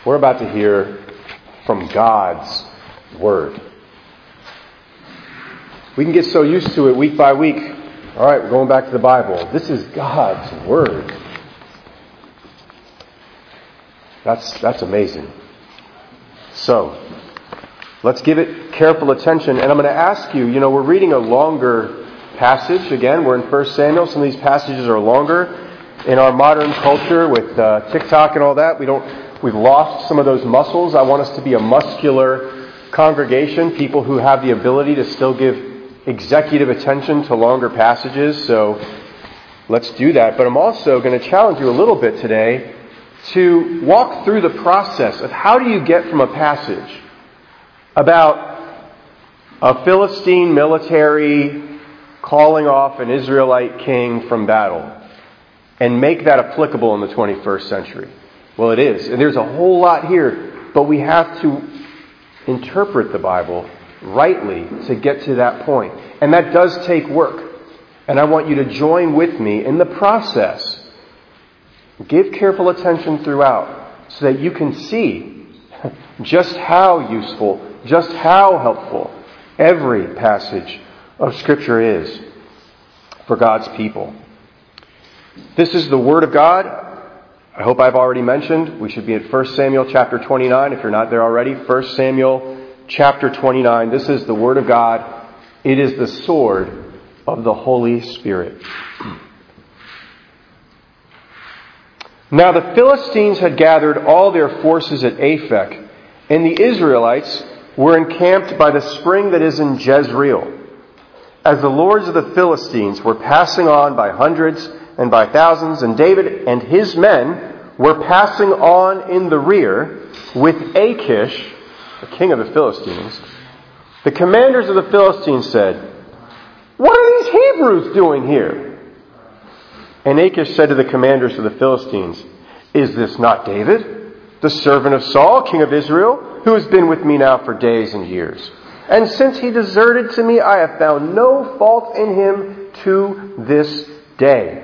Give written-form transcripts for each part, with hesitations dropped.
We're about to hear from God's Word. We can get so used to it week by week. All right, we're going back to the Bible. This is God's Word. That's amazing. So, let's give it careful attention. And I'm going to ask you, we're reading a longer passage. Again, we're in 1 Samuel. Some of these passages are longer. In our modern culture with TikTok and all that, we've lost some of those muscles. I want us to be a muscular congregation, people who have the ability to still give executive attention to longer passages. So let's do that. But I'm also going to challenge you a little bit today to walk through the process of how do you get from a passage about a Philistine military calling off an Israelite king from battle and make that applicable in the 21st century. Well, it is. And there's a whole lot here, but we have to interpret the Bible rightly to get to that point. And that does take work. And I want you to join with me in the process. Give careful attention throughout so that you can see just how useful, just how helpful every passage of Scripture is for God's people. This is the Word of God. I hope I've already mentioned. We should be at 1 Samuel chapter 29. If you're not there already, 1 Samuel chapter 29. This is the Word of God. It is the sword of the Holy Spirit. Now the Philistines had gathered all their forces at Aphek, and the Israelites were encamped by the spring that is in Jezreel. As the lords of the Philistines were passing on by hundreds and by thousands, and David and his men were passing on in the rear with Achish, the king of the Philistines, the commanders of the Philistines said, "What are these Hebrews doing here?" And Achish said to the commanders of the Philistines, "Is this not David, the servant of Saul, king of Israel, who has been with me now for days and years? And since he deserted to me, I have found no fault in him to this day."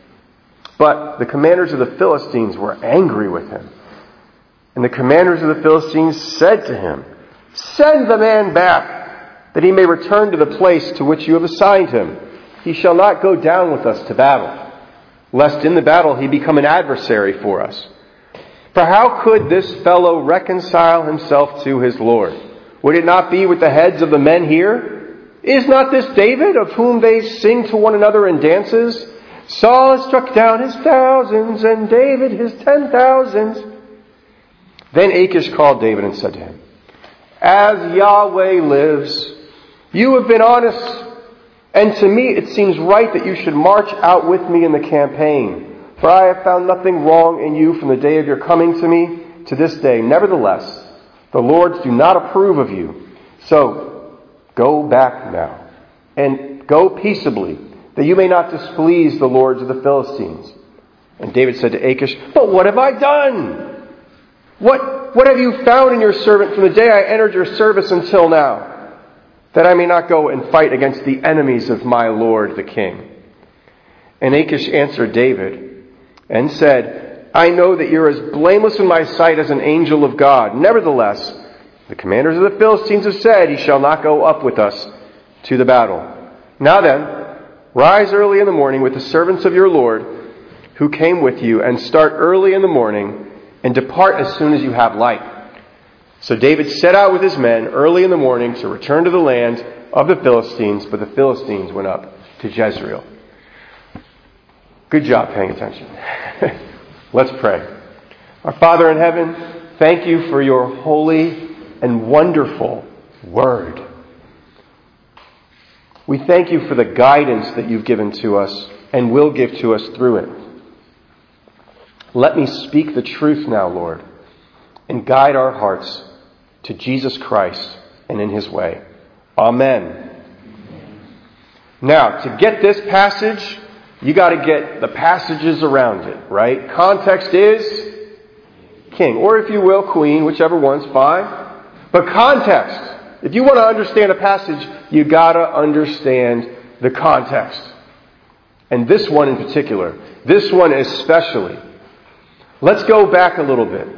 But the commanders of the Philistines were angry with him. And the commanders of the Philistines said to him, "Send the man back, that he may return to the place to which you have assigned him. He shall not go down with us to battle, lest in the battle he become an adversary for us. For how could this fellow reconcile himself to his Lord? Would it not be with the heads of the men here? Is not this David, of whom they sing to one another in dances? Saul has struck down his thousands, and David his 10,000s. Then Achish called David and said to him, "As Yahweh lives, you have been honest, and to me it seems right that you should march out with me in the campaign. For I have found nothing wrong in you from the day of your coming to me to this day. Nevertheless, the lords do not approve of you. So go back now, and go peaceably, that you may not displease the lords of the Philistines." And David said to Achish, "But what have I done? What have you found in your servant from the day I entered your service until now, that I may not go and fight against the enemies of my lord the king?" And Achish answered David and said, "I know that you're as blameless in my sight as an angel of God. Nevertheless, the commanders of the Philistines have said, 'He shall not go up with us to the battle.' Now then, rise early in the morning with the servants of your Lord who came with you, and start early in the morning, and depart as soon as you have light." So David set out with his men early in the morning to return to the land of the Philistines, but the Philistines went up to Jezreel. Good job paying attention. Let's pray. Our Father in heaven, thank you for your holy and wonderful Word. We thank you for the guidance that you've given to us and will give to us through it. Let me speak the truth now, Lord, and guide our hearts to Jesus Christ and in his way. Amen. Now, to get this passage, you got to get the passages around it, right? Context is king, or if you will, queen, whichever one's fine. But context, if you want to understand a passage, you got to understand the context. And this one in particular, this one especially. Let's go back a little bit.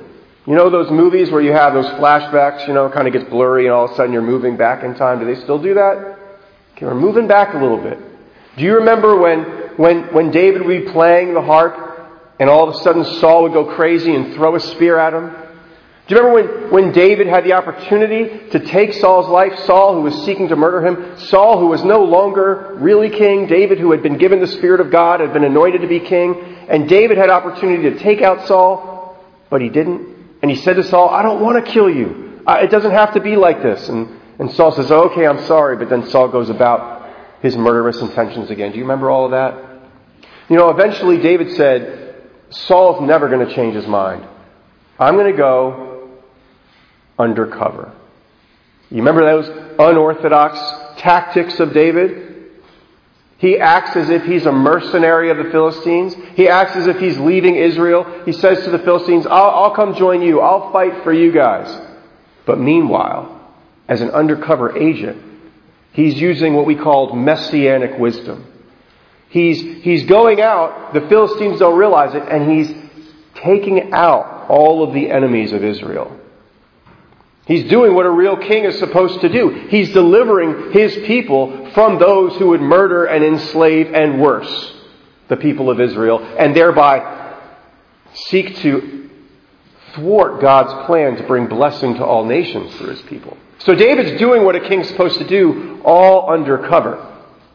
You know those movies where you have those flashbacks, kind of gets blurry and all of a sudden you're moving back in time? Do they still do that? Okay, we're moving back a little bit. Do you remember when David would be playing the harp and all of a sudden Saul would go crazy and throw a spear at him? Do you remember when David had the opportunity to take Saul's life? Saul, who was seeking to murder him. Saul, who was no longer really king. David, who had been given the Spirit of God, had been anointed to be king. And David had opportunity to take out Saul, but he didn't. And he said to Saul, I don't want to kill you. It doesn't have to be like this. And Saul says, okay, I'm sorry. But then Saul goes about his murderous intentions again. Do you remember all of that? Eventually David said, Saul's never going to change his mind. I'm going to go undercover. You remember those unorthodox tactics of David? He acts as if he's a mercenary of the Philistines. He acts as if he's leaving Israel. He says to the Philistines, I'll come join you. I'll fight for you guys. But meanwhile, as an undercover agent, he's using what we call messianic wisdom. He's going out, the Philistines don't realize it, and he's taking out all of the enemies of Israel. He's doing what a real king is supposed to do. He's delivering his people from those who would murder and enslave and worse the people of Israel, and thereby seek to thwart God's plan to bring blessing to all nations through his people. So David's doing what a king's supposed to do, all undercover.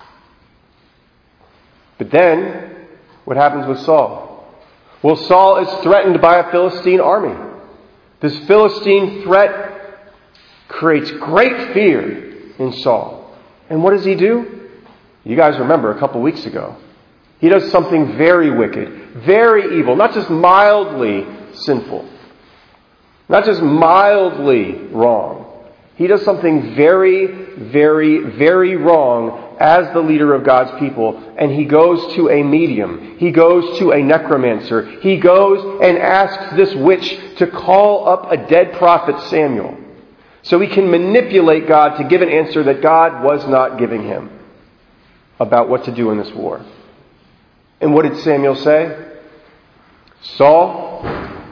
But then, what happens with Saul? Well, Saul is threatened by a Philistine army. This Philistine threat creates great fear in Saul. And what does he do? You guys remember a couple weeks ago. He does something very wicked, very evil, not just mildly sinful, not just mildly wrong. He does something very, very, very wrong as the leader of God's people, and he goes to a medium. He goes to a necromancer. He goes and asks this witch to call up a dead prophet, Samuel, so he can manipulate God to give an answer that God was not giving him about what to do in this war. And what did Samuel say? Saul,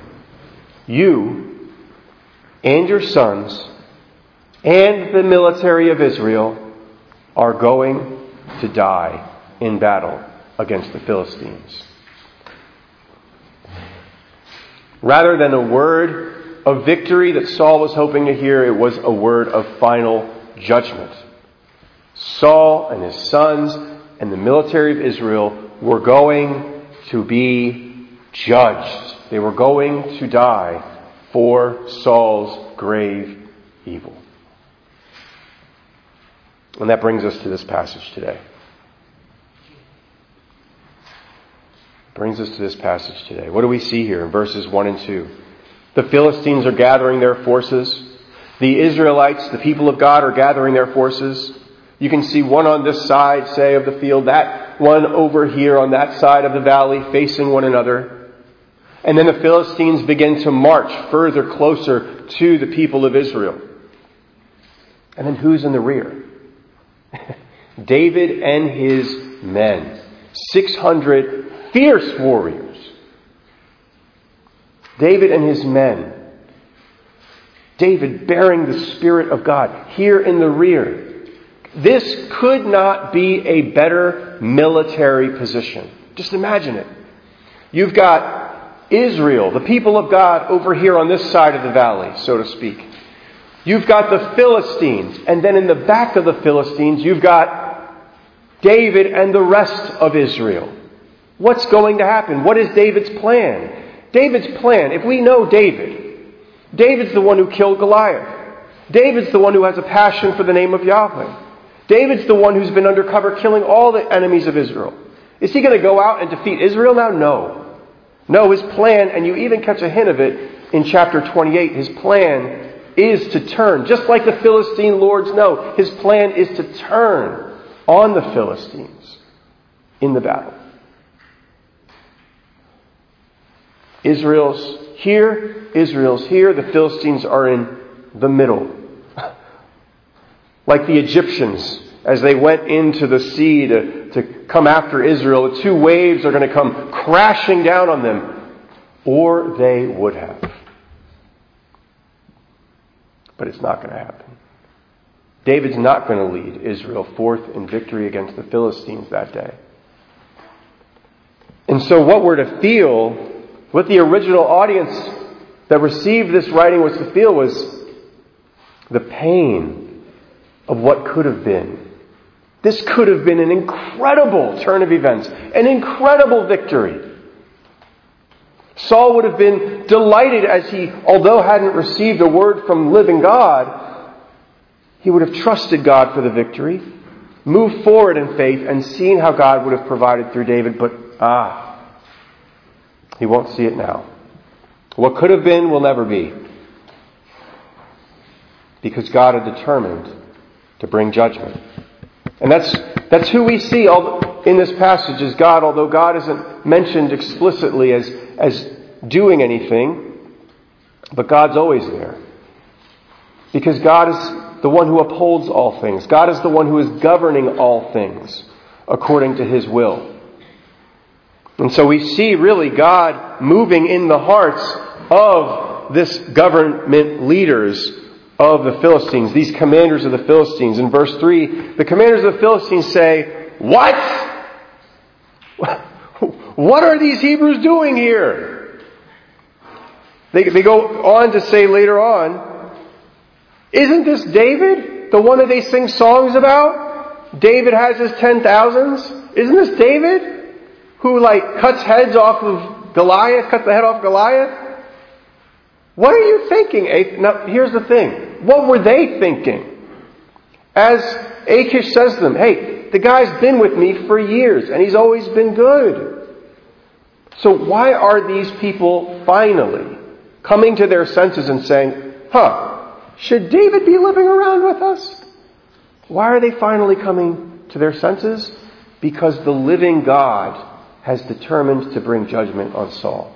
you and your sons and the military of Israel are going to die in battle against the Philistines. Rather than a word of victory that Saul was hoping to hear, it was a word of final judgment. Saul and his sons and the military of Israel were going to be judged. They were going to die for Saul's grave evil. And that brings us to this passage today. What do we see here in verses 1 and 2? The Philistines are gathering their forces. The Israelites, the people of God, are gathering their forces. You can see one on this side, say, of the field, that one over here on that side of the valley, facing one another. And then the Philistines begin to march further closer to the people of Israel. And then who's in the rear? David and his men. 600 fierce warriors. David and his men. David bearing the Spirit of God here in the rear. This could not be a better military position. Just imagine it. You've got Israel, the people of God, over here on this side of the valley, so to speak. You've got the Philistines, and then in the back of the Philistines, you've got David and the rest of Israel. What's going to happen? What is David's plan? David's plan, if we know David's the one who killed Goliath. David's the one who has a passion for the name of Yahweh. David's the one who's been undercover killing all the enemies of Israel. Is he going to go out and defeat Israel now? No. No, his plan, and you even catch a hint of it in chapter 28, his plan is to turn. Just like the Philistine lords know, his plan is to turn on the Philistines in the battle. Israel's here, the Philistines are in the middle. Like the Egyptians, as they went into the sea to come after Israel, the two waves are going to come crashing down on them. Or they would have. But it's not going to happen. David's not going to lead Israel forth in victory against the Philistines that day. And so what we're to feel, what the original audience that received this writing was to feel, was the pain of what could have been. This could have been an incredible turn of events, an incredible victory. Saul would have been delighted as he, although hadn't received a word from living God, he would have trusted God for the victory, moved forward in faith, and seen how God would have provided through David. But, he won't see it now. What could have been will never be. Because God had determined to bring judgment. And that's who we see in this passage as God, although God isn't mentioned explicitly as doing anything, but God's always there. Because God is the one who upholds all things. God is the one who is governing all things according to His will. And so we see really God moving in the hearts of this government leaders of the Philistines, these commanders of the Philistines. In verse 3, the commanders of the Philistines say, "What? What are these Hebrews doing here?" They go on to say later on, "Isn't this David, the one that they sing songs about? David has his 10,000s. Isn't this David who cuts heads off of Goliath, cuts the head off Goliath? What are you thinking?" Now, here's the thing. What were they thinking? As Achish says to them, "Hey, the guy's been with me for years, and he's always been good. So why are these people finally coming to their senses and saying, should David be living around with us?" Why are they finally coming to their senses? Because the living God has determined to bring judgment on Saul.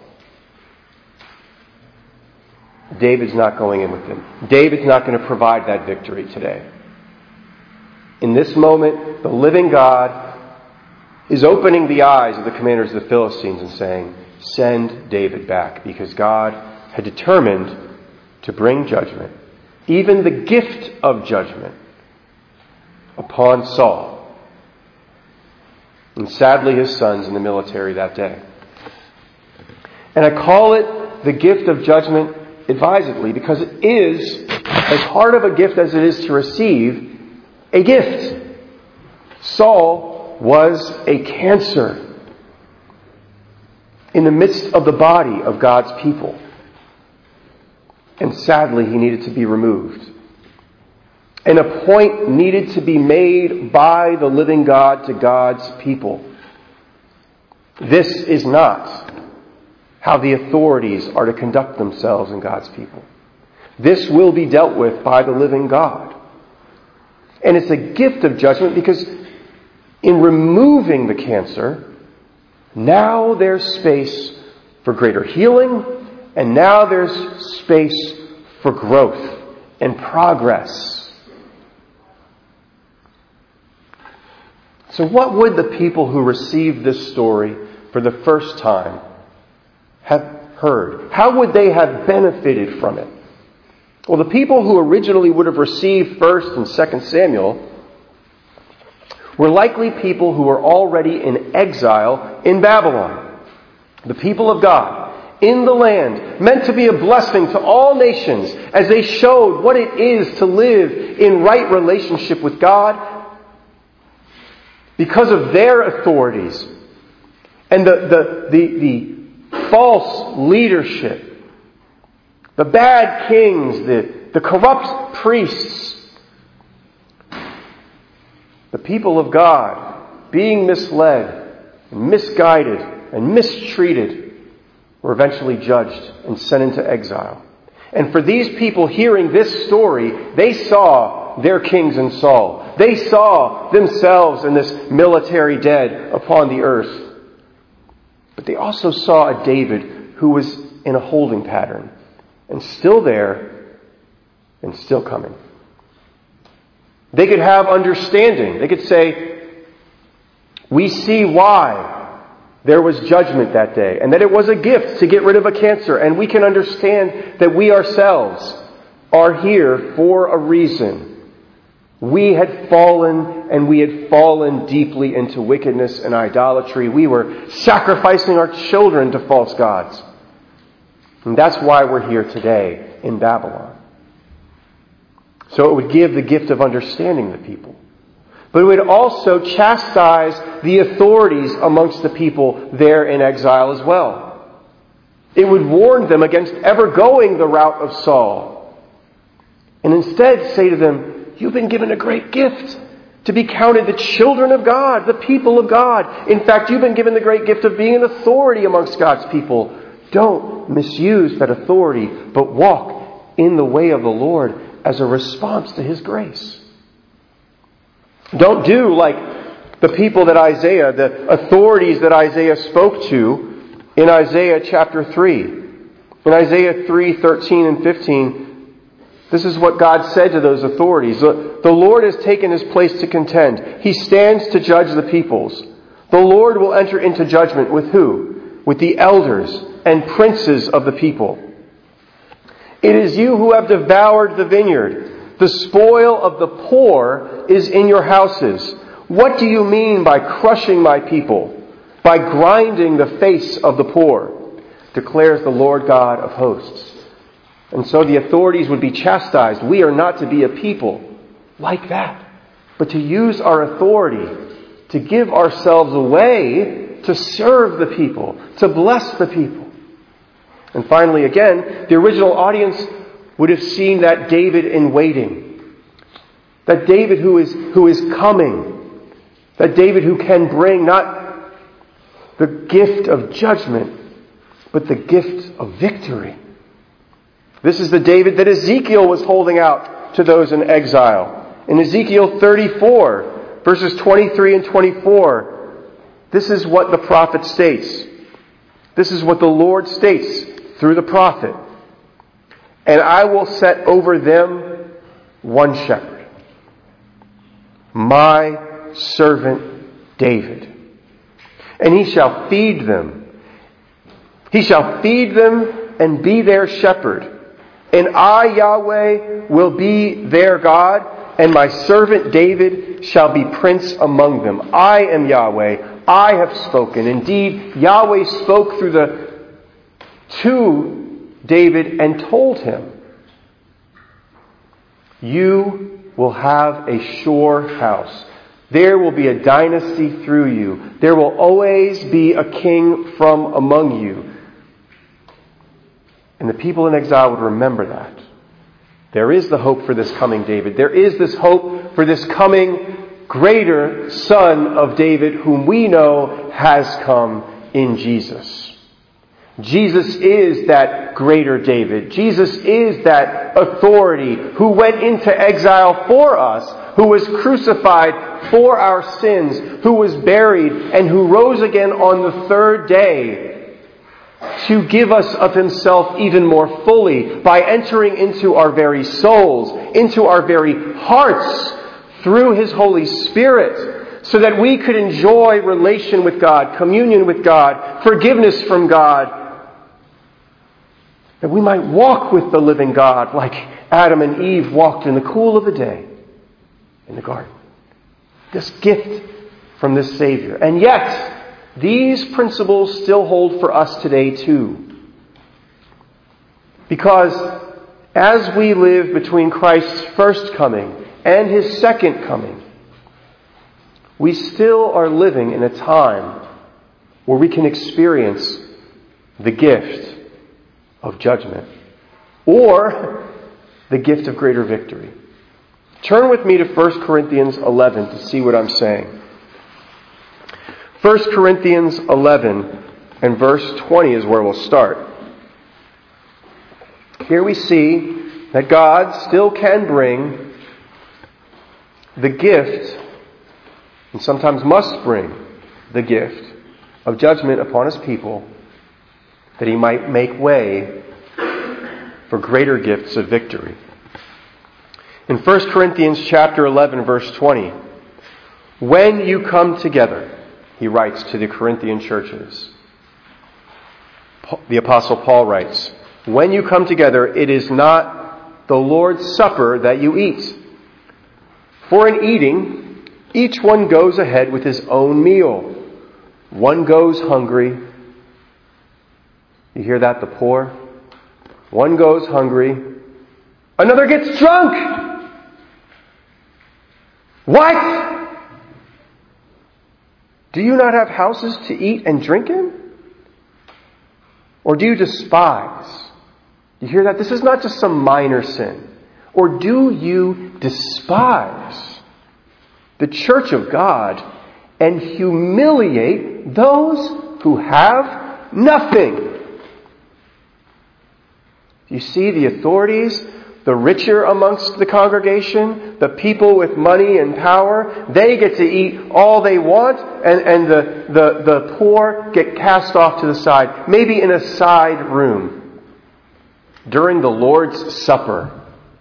David's not going in with him. David's not going to provide that victory today. In this moment, the living God is opening the eyes of the commanders of the Philistines and saying, "Send David back," because God had determined to bring judgment, even the gift of judgment, upon Saul. And sadly, his sons in the military that day. And I call it the gift of judgment advisedly, because it is as hard of a gift as it is to receive a gift. Saul was a cancer in the midst of the body of God's people. And sadly, he needed to be removed. And a point needed to be made by the living God to God's people. This is not how the authorities are to conduct themselves in God's people. This will be dealt with by the living God. And it's a gift of judgment because in removing the cancer, now there's space for greater healing, and now there's space for growth and progress. So what would the people who received this story for the first time have heard? How would they have benefited from it? Well, the people who originally would have received 1st and 2nd Samuel were likely people who were already in exile in Babylon. The people of God in the land, meant to be a blessing to all nations as they showed what it is to live in right relationship with God because of their authorities and the false leadership, the bad kings, the corrupt priests. The people of God, being misled and misguided and mistreated, were eventually judged and sent into exile. And for these people hearing this story, they saw their kings in Saul. They saw themselves in this military dead upon the earth. But they also saw a David who was in a holding pattern and still there and still coming. They could have understanding. They could say, we see why there was judgment that day and that it was a gift to get rid of a cancer. And we can understand that we ourselves are here for a reason. We had fallen, and we had fallen deeply into wickedness and idolatry. We were sacrificing our children to false gods. And that's why we're here today in Babylon. So it would give the gift of understanding the people. But it would also chastise the authorities amongst the people there in exile as well. It would warn them against ever going the route of Saul. And instead say to them, you've been given a great gift to be counted the children of God, the people of God. In fact, you've been given the great gift of being an authority amongst God's people. Don't misuse that authority, but walk in the way of the Lord as a response to His grace. Don't do like the people that Isaiah, the authorities that Isaiah spoke to in Isaiah chapter 3. In Isaiah 3:13 and 15, this is what God said to those authorities. The Lord has taken His place to contend. He stands to judge the peoples. The Lord will enter into judgment with who? With the elders and princes of the people. It is you who have devoured the vineyard. The spoil of the poor is in your houses. What do you mean by crushing my people? By grinding the face of the poor, declares the Lord God of hosts. And so the authorities would be chastised. We are not to be a people like that, but to use our authority to give ourselves away to serve the people, to bless the people. And finally, again, the original audience would have seen that David in waiting. That David who is coming. That David who can bring not the gift of judgment, but the gift of victory. This is the David that Ezekiel was holding out to those in exile. In Ezekiel 34, verses 23 and 24, this is what the prophet states. This is what the Lord states through the prophet. And I will set over them one shepherd, my servant David. And he shall feed them. He shall feed them and be their shepherd. And I, Yahweh, will be their God, and my servant David shall be prince among them. I am Yahweh. I have spoken. Indeed, Yahweh spoke to David and told him, you will have a sure house. There will be a dynasty through you. There will always be a king from among you. And the people in exile would remember that. There is the hope for this coming David. There is this hope for this coming greater son of David, whom we know has come in Jesus. Jesus is that greater David. Jesus is that authority who went into exile for us, who was crucified for our sins, who was buried, and who rose again on the third day to give us of Himself even more fully by entering into our very souls, into our very hearts through His Holy Spirit, so that we could enjoy relation with God, communion with God, forgiveness from God, that we might walk with the living God like Adam and Eve walked in the cool of the day in the garden. This gift from this Savior. And yet, these principles still hold for us today too. Because as we live between Christ's first coming and His second coming, we still are living in a time where we can experience the gift of judgment or the gift of greater victory. Turn with me to 1 Corinthians 11 to see what I'm saying. 1 Corinthians 11 and verse 20 is where we'll start. Here we see that God still can bring the gift, and sometimes must bring the gift of judgment upon His people, that He might make way for greater gifts of victory. In 1 Corinthians chapter 11, verse 20, when you come together, he writes to the Corinthian churches. The Apostle Paul writes, when you come together, it is not the Lord's Supper that you eat. For in eating, each one goes ahead with his own meal. One goes hungry. You hear that, the poor? One goes hungry. Another gets drunk. What? Do you not have houses to eat and drink in? Or do you despise? You hear that? This is not just some minor sin. Or do you despise the church of God and humiliate those who have nothing? You see the authorities, the richer amongst the congregation, the people with money and power, they get to eat all they want, and the poor get cast off to the side, maybe in a side room during the Lord's Supper.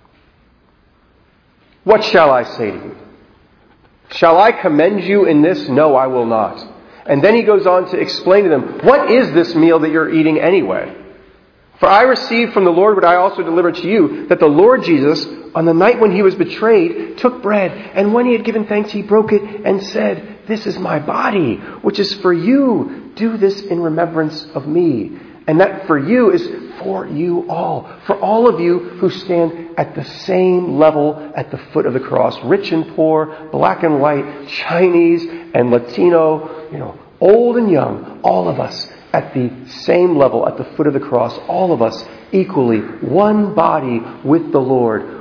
What shall I say to you? Shall I commend you in this? No, I will not. And then he goes on to explain to them, what is this meal that you're eating anyway? For I received from the Lord what I also delivered to you, that the Lord Jesus, on the night when he was betrayed, took bread, and when he had given thanks, he broke it and said, this is my body, which is for you. Do this in remembrance of me. And that for you is for you all. For all of you who stand at the same level at the foot of the cross. Rich and poor, black and white, Chinese and Latino, old and young, all of us at the same level, at the foot of the cross, all of us equally, one body with the Lord.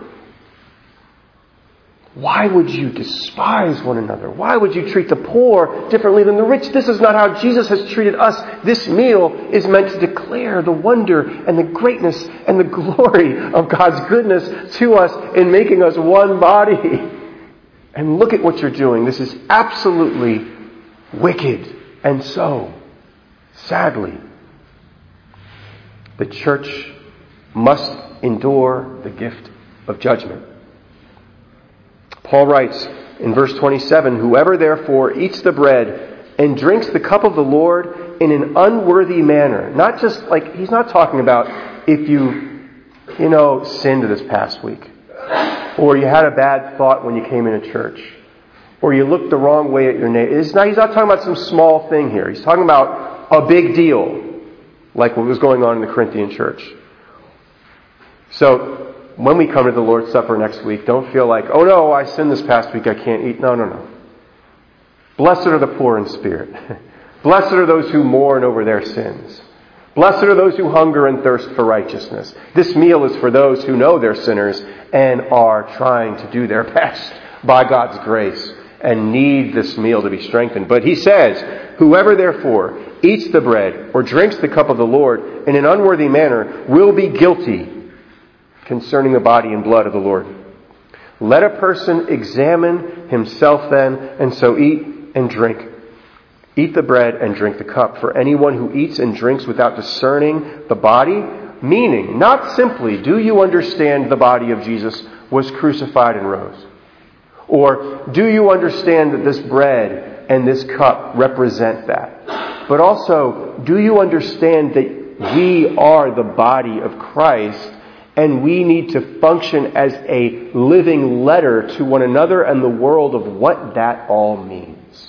Why would you despise one another? Why would you treat the poor differently than the rich? This is not how Jesus has treated us. This meal is meant to declare the wonder and the greatness and the glory of God's goodness to us in making us one body. And look at what you're doing. This is absolutely wicked. And so, sadly, the church must endure the gift of judgment. Paul writes in verse 27, whoever therefore eats the bread and drinks the cup of the Lord in an unworthy manner. Not just like, he's not talking about if you sinned this past week. Or you had a bad thought when you came into church. Or you looked the wrong way at your neighbor. He's not talking about some small thing here. He's talking about a big deal. Like what was going on in the Corinthian church. So, when we come to the Lord's Supper next week, don't feel like, oh no, I sinned this past week, I can't eat. No. Blessed are the poor in spirit. Blessed are those who mourn over their sins. Blessed are those who hunger and thirst for righteousness. This meal is for those who know they're sinners and are trying to do their best by God's grace and need this meal to be strengthened. But he says, whoever therefore eats the bread or drinks the cup of the Lord in an unworthy manner will be guilty concerning the body and blood of the Lord. Let a person examine himself then, and so eat and drink. Eat the bread and drink the cup. For anyone who eats and drinks without discerning the body, meaning not simply, do you understand the body of Jesus was crucified and rose? Or do you understand that this bread and this cup represent that? But also, do you understand that we are the body of Christ, and we need to function as a living letter to one another and the world of what that all means?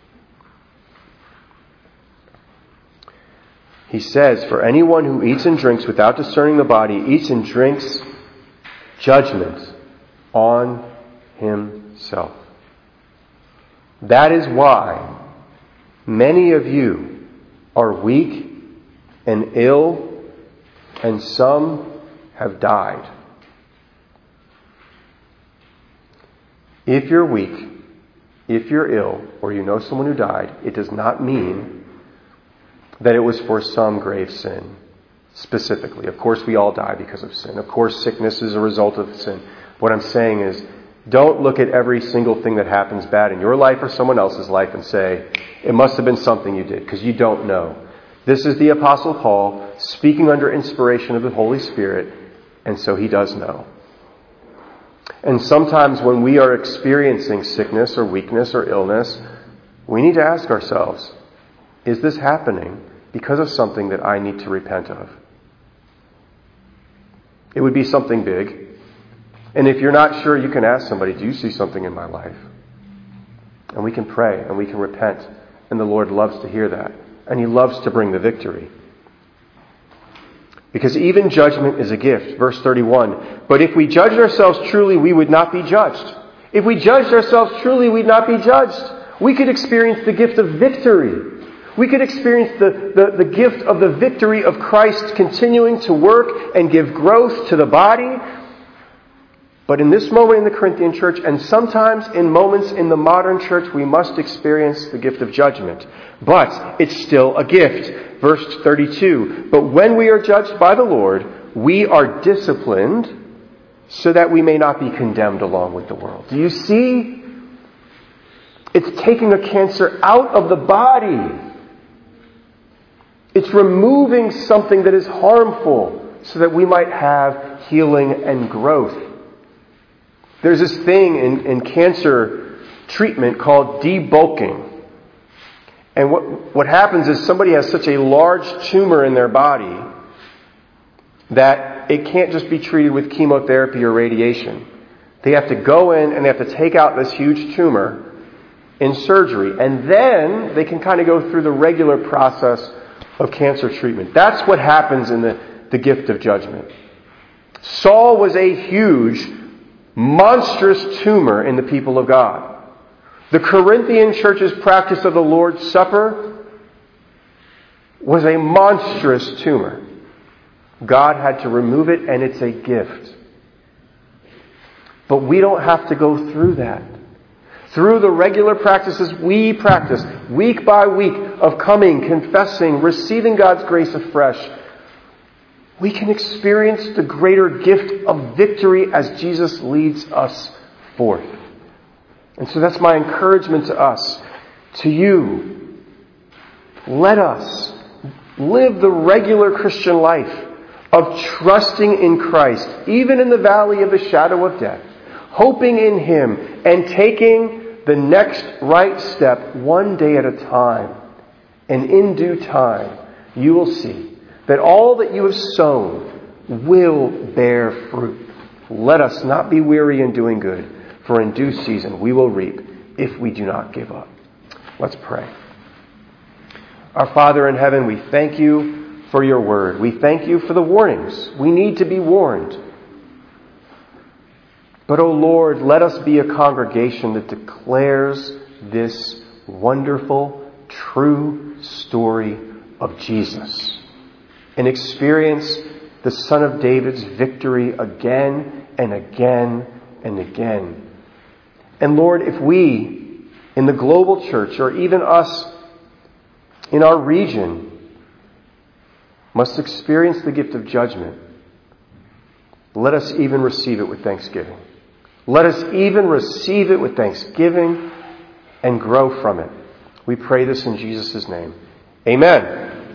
He says, for anyone who eats and drinks without discerning the body eats and drinks judgment on himself. That is why many of you are weak and ill, and some have died. If you're weak, if you're ill, or you know someone who died, it does not mean that it was for some grave sin specifically. Of course, we all die because of sin. Of course, sickness is a result of sin. What I'm saying is, don't look at every single thing that happens bad in your life or someone else's life and say, it must have been something you did, because you don't know. This is the Apostle Paul speaking under inspiration of the Holy Spirit, and so he does know. And sometimes when we are experiencing sickness or weakness or illness, we need to ask ourselves, is this happening because of something that I need to repent of? It would be something big. And if you're not sure, you can ask somebody, do you see something in my life? And we can pray and we can repent. And the Lord loves to hear that. And He loves to bring the victory. Because even judgment is a gift. Verse 31. But if we judged ourselves truly, we would not be judged. If we judged ourselves truly, we'd not be judged. We could experience the gift of victory. We could experience the gift of the victory of Christ continuing to work and give growth to the body. But in this moment in the Corinthian church, and sometimes in moments in the modern church, we must experience the gift of judgment. But it's still a gift. Verse 32. But when we are judged by the Lord, we are disciplined so that we may not be condemned along with the world. Do you see? It's taking a cancer out of the body. It's removing something that is harmful so that we might have healing and growth. There's this thing in cancer treatment called debulking. And what happens is somebody has such a large tumor in their body that it can't just be treated with chemotherapy or radiation. They have to go in and they have to take out this huge tumor in surgery. And then they can kind of go through the regular process of cancer treatment. That's what happens in the gift of judgment. Saul was a huge, monstrous tumor in the people of God. The Corinthian church's practice of the Lord's Supper was a monstrous tumor. God had to remove it, and it's a gift. But we don't have to go through that. Through the regular practices we practice, week by week, of coming, confessing, receiving God's grace afresh, we can experience the greater gift of victory as Jesus leads us forth. And so that's my encouragement to us, to you. Let us live the regular Christian life of trusting in Christ, even in the valley of the shadow of death, hoping in Him, and taking the next right step one day at a time. And in due time, you will see that all that you have sown will bear fruit. Let us not be weary in doing good, for in due season we will reap if we do not give up. Let's pray. Our Father in heaven, we thank you for your word. We thank you for the warnings. We need to be warned. But, O Lord, let us be a congregation that declares this wonderful, true story of Jesus and experience the Son of David's victory again and again and again. And Lord, if we in the global church, or even us in our region, must experience the gift of judgment, let us even receive it with thanksgiving. Let us even receive it with thanksgiving and grow from it. We pray this in Jesus' name. Amen.